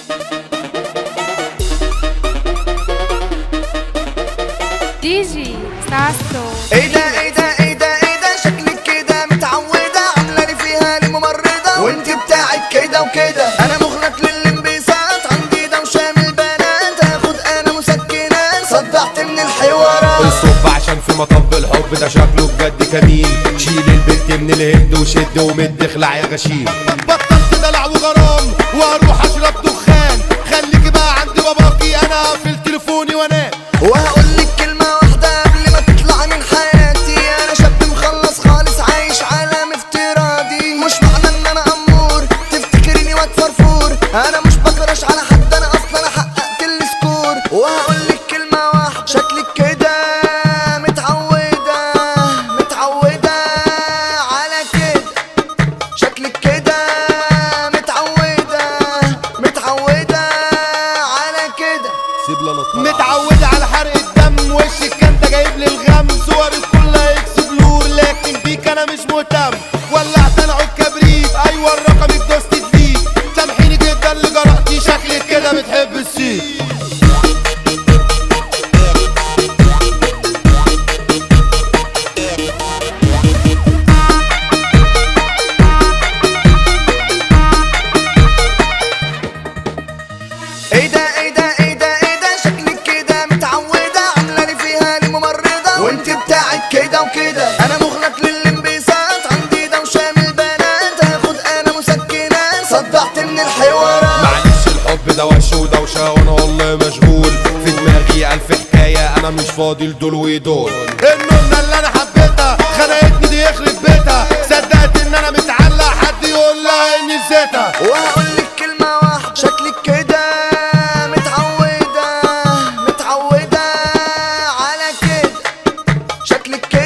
دي جي ساسو. ايه ده ايه ده ايه ده ايه ده، شكلك كده متعودة عاملة لي فيها لي ممرضة، وانت بتاعك كده وكده. انا مخلق للانبساط، عندي دوشة من البنات، هاخد انا مسكنات، صدعت من الحوارات. الصب عشان في مطب الحب ده شكله بجد كمين، شيل البنت من الهند وشد ومد اخلع يا غشيم. بطلت دلع وغرام واروح اشرب دخان، خليكي بقى عند باباكي انا اقفل تليفوني وانام. وهقولك كلمة واحدة قبل ما تطلع من حياتي، أنا شاب مخلص خالص عايش عالم افتراضي، مش معنى إن أنا أمور تفتكريني واد فرفور، أنا مش بكرش على حد، أنا أصلا حققت السكور. وهقولك كلمة واحدة، شكلك كده متعودة متعودة على كده، شكلك كده متعودة متعودة على كده. سيب لنا متعودة على حرق الدم، وشك كان ده جايب لي الغم، صورك كلها اكس بلور، لكن بيك انا مش مهتم. ولعت انا عود كبريت، ايوه الرقم دوست جديد، سامحيني جدا اللي جرأتي، شكلك كده بتحب السيف. ايه ده ايه ده ايه ده ايه ده، شكلك كده متعودة عاملة لي فيها لي ممرضة، وانت بتاعك كده وكده. انا مخلق للانبساط، عندي دوشة من البنات، هاخد انا مسكنات، صدعت من الحوارات. معلش الحب ده وش ودوشة وانا والله مشغول، في دماغي الف حكاية انا مش فاضي لدول ودول. النونة اللي انا حبيتها خنقتني دي يخرب بيتها، صدقت ان انا متعلق، حد يقول لها اني نسيتها. وهقولك كلمة واحدة، شكلك كده متعودة متعودة على كده، شكلك كده